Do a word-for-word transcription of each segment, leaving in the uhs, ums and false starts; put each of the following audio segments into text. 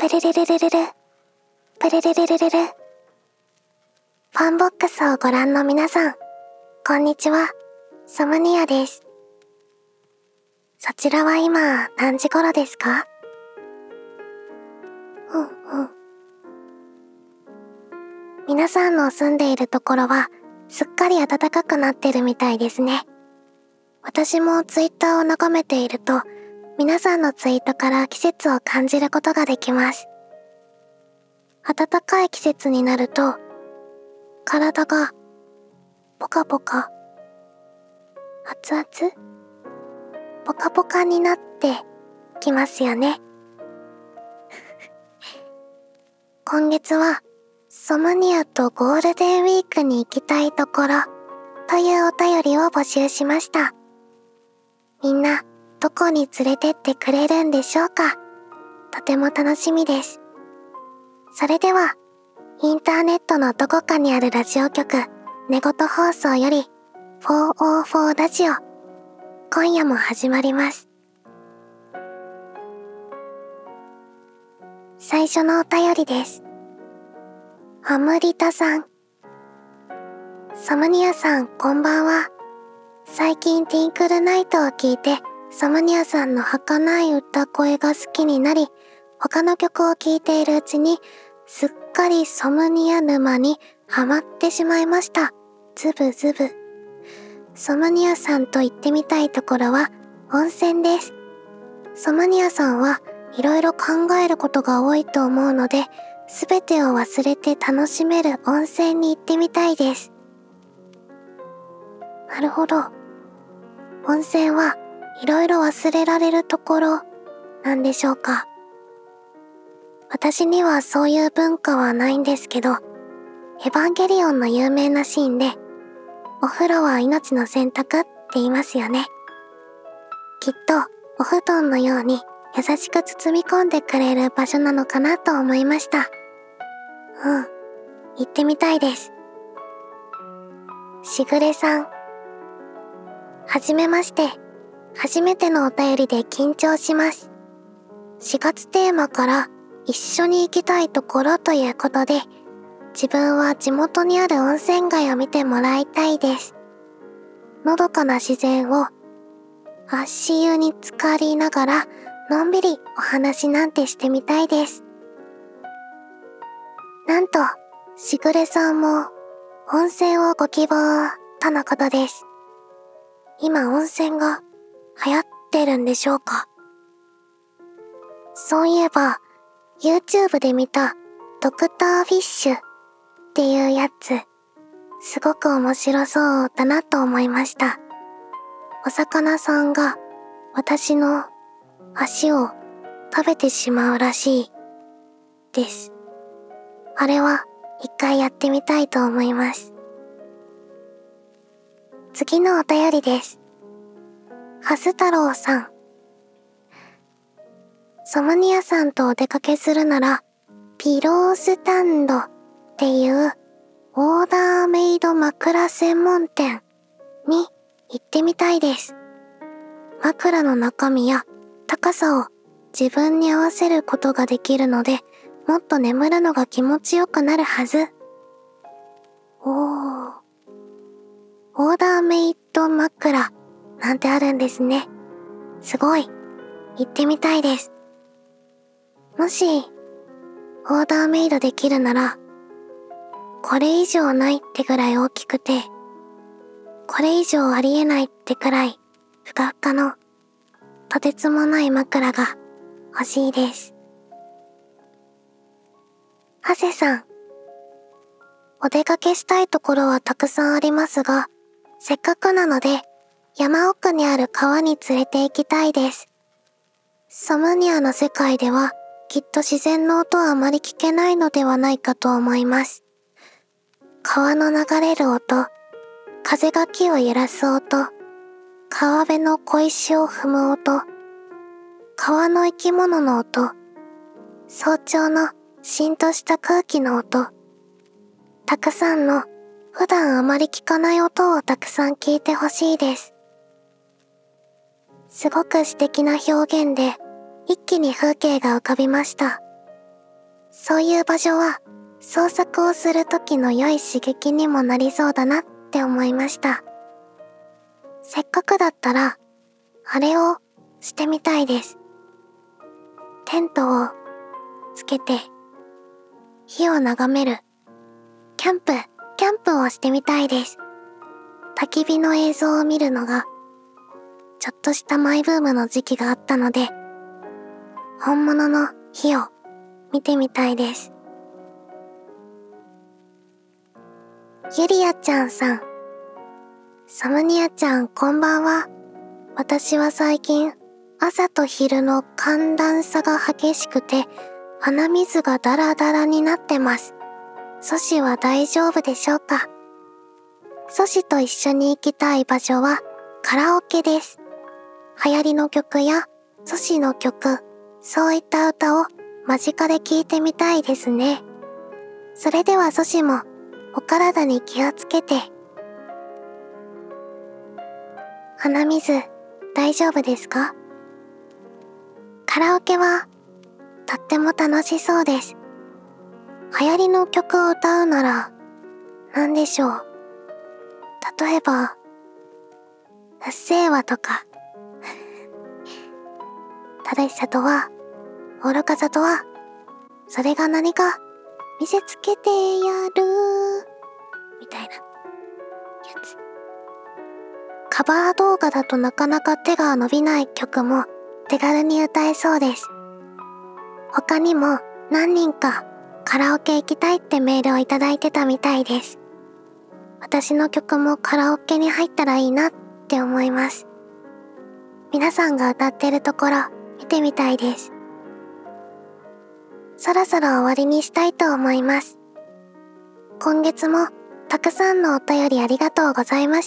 プルルルルルル、プルルルルルル。ファンボックスをご覧の皆さん、こんにちは、ソムニアです。そちらは今何時頃ですか？うんうん。皆さんの住んでいるところはすっかり暖かくなってるみたいですね。私もツイッターを眺めていると、皆さんのツイートから季節を感じることができます。暖かい季節になると、体がポカポカ、熱々、ポカポカになってきますよね。今月はソムニアとゴールデンウィークに行きたいところというお便りを募集しました。みんなどこに連れてってくれるんでしょうか？とても楽しみです。それでは、インターネットのどこかにあるラジオ局、寝言放送よりフォーオーフォーラジオ、今夜も始まります。最初のお便りです。ハムリタさん。ソムニアさん、こんばんは。最近ティンクルナイトを聞いて、ソムニアさんの儚い歌声が好きになり、他の曲を聴いているうちに、すっかりソムニア沼にハマってしまいました。ズブズブ。ソムニアさんと行ってみたいところは温泉です。ソムニアさんはいろいろ考えることが多いと思うので、すべてを忘れて楽しめる温泉に行ってみたいです。なるほど。温泉はいろいろ忘れられるところなんでしょうか。私にはそういう文化はないんですけど、エヴァンゲリオンの有名なシーンで、お風呂は命の洗濯って言いますよね。きっとお布団のように優しく包み込んでくれる場所なのかなと思いました。うん、行ってみたいです。しぐれさん。はじめまして。初めてのお便りで緊張します。しがつテーマから一緒に行きたいところということで、自分は地元にある温泉街を見てもらいたいです。のどかな自然を足湯に浸かりながらのんびりお話なんてしてみたいです。なんと、しぐれさんも温泉をご希望とのことです。今温泉が流行ってるんでしょうか？そういえば、YouTube で見たドクターフィッシュっていうやつ、すごく面白そうだなと思いました。お魚さんが私の足を食べてしまうらしいです。あれは一回やってみたいと思います。次のお便りです。ハス太郎さん。ソムニアさんとお出かけするなら、ピロースタンドっていうオーダーメイド枕専門店に行ってみたいです。枕の中身や高さを自分に合わせることができるので、もっと眠るのが気持ちよくなるはず。おー。オーダーメイド枕なんてあるんですね。すごい。行ってみたいです。もし、オーダーメイドできるなら、これ以上ないってぐらい大きくて、これ以上ありえないってくらい、ふかふかの、とてつもない枕が欲しいです。ハセさん。お出かけしたいところはたくさんありますが、せっかくなので、山奥にある川に連れて行きたいです。ソムニアの世界では、きっと自然の音はあまり聞けないのではないかと思います。川の流れる音、風が木を揺らす音、川辺の小石を踏む音、川の生き物の音、早朝のしんとした空気の音、たくさんの普段あまり聞かない音をたくさん聞いてほしいです。すごく素敵な表現で、一気に風景が浮かびました。 そういう場所は創作をする時の良い刺激にもなりそうだなって思いました。せっかくだったら、あれをしてみたいです。テントをつけて、火を眺める。キャンプ、キャンプをしてみたいです。焚き火の映像を見るのが、ちょっとしたマイブームの時期があったので、本物の火を見てみたいです。ゆりあちゃんさん、サムニアちゃんこんばんは。私は最近、朝と昼の寒暖差が激しくて、鼻水がダラダラになってます。ソシは大丈夫でしょうか？ソシと一緒に行きたい場所はカラオケです。流行りの曲やソシの曲、そういった歌を間近で聴いてみたいですね。それではソシもお体に気をつけて。鼻水大丈夫ですか？カラオケはとっても楽しそうです。流行りの曲を歌うなら何でしょう。例えば、うっせぇわとか。正しさとは、愚かさとは、それが何か見せつけてやるみたいなやつ。カバー動画だとなかなか手が伸びない曲も手軽に歌えそうです。他にも何人かカラオケ行きたいってメールをいただいてたみたいです。私の曲もカラオケに入ったらいいなって思います。皆さんが歌ってるところ見てみたいです。そろそろ終わりにしたいと思います。今月もたくさんのお便りありがとうございました。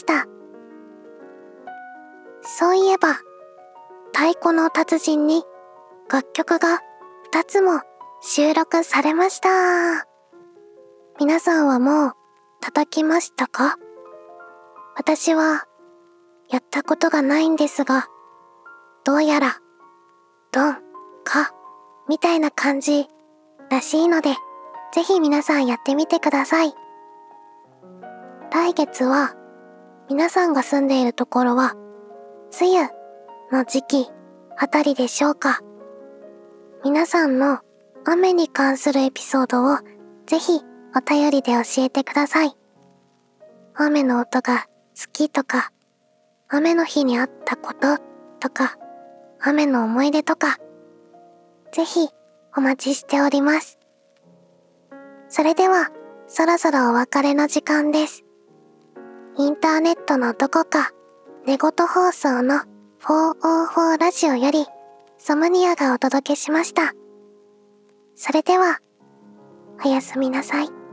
そういえば、太鼓の達人に楽曲がふたつも収録されました。皆さんはもう叩きましたか？私はやったことがないんですが、どうやらドン、カみたいな感じらしいので、ぜひ皆さんやってみてください。来月は皆さんが住んでいるところは梅雨の時期あたりでしょうか。皆さんの雨に関するエピソードをぜひお便りで教えてください。雨の音が好きとか、雨の日にあったこととか、雨の思い出とか、ぜひお待ちしております。それではそろそろお別れの時間です。インターネットのどこか寝言放送のフォーオーフォーラジオよりソムニアがお届けしました。それではおやすみなさい。